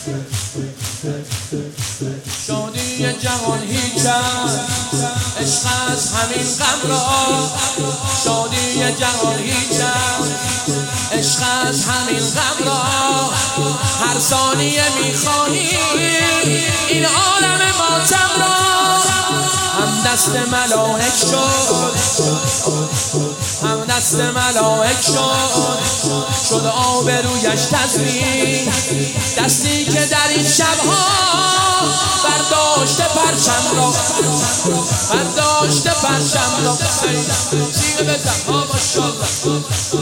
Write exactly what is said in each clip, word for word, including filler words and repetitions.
شادی جهان هیچ است، عشق از همین غم را. شادی جهان هیچ است، عشق از همین غم را. هر ثانیه میخواهی این عالم ماتم را. هم دست ملائک شد، هم دست ملائک شد، شد آبرویش تضمین. دستی که در این شبها برداشته پرچم را، برداشته پرچم را. سینه بزن ها ماشاءالله.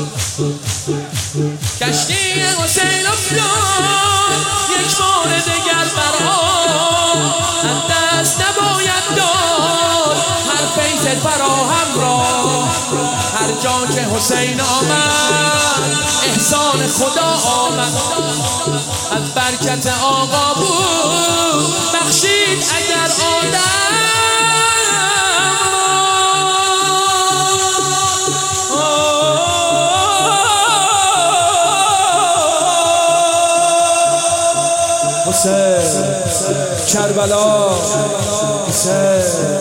کشتی حسین افتاد یک بار دگر بر آب. از دست نباید داد هر فیض فراهم را. هر جا که حسین آمد احسان خدا آمد. از برکت آقا بود بخشید اگر آدم. حسین کربلا، حسین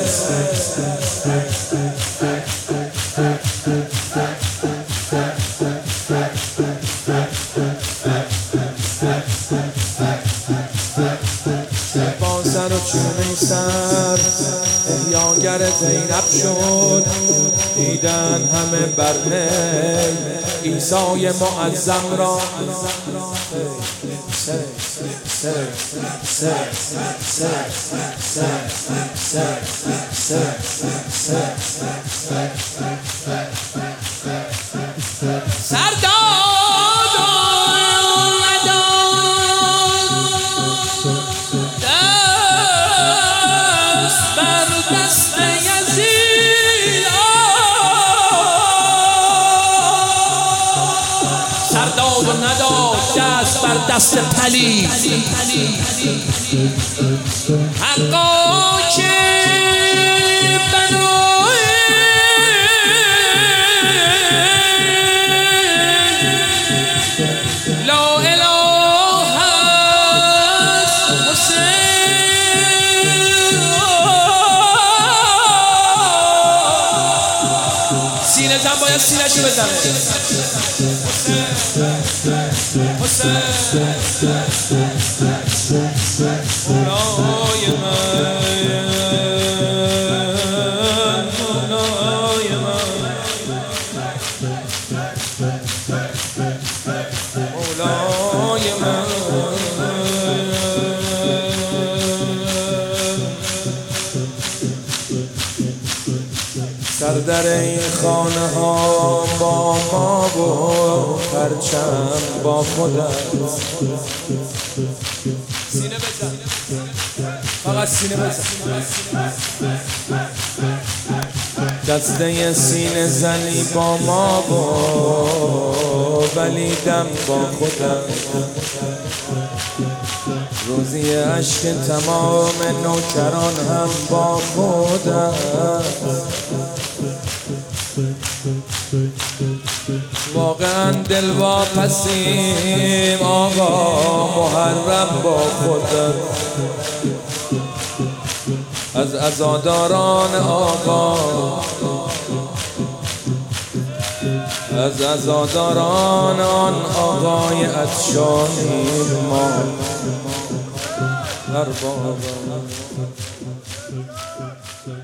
با سر و چونه سر احیاگر زینب شد. دیدن همه برنه عیسی معظم را. سرداد و نداد دست بر دست پلید. حقا که بنای لا اله هست حسین. سینه زن باید سینه شو بزنه. حسین مولای من، مولای من، مولای من. سر در این خانه ها با ما و پرچم با خودت. سینه بزن، فقط سینه بزن. دسته سینه زنی با ما و بلیدم با خودت. روزی عشق تمام نوکران هم با خودت. واقعا دل واپسیم آقا محرم با خودت. از عزاداران آقا، از عزاداران آن آقای عطشانی ما ارباب.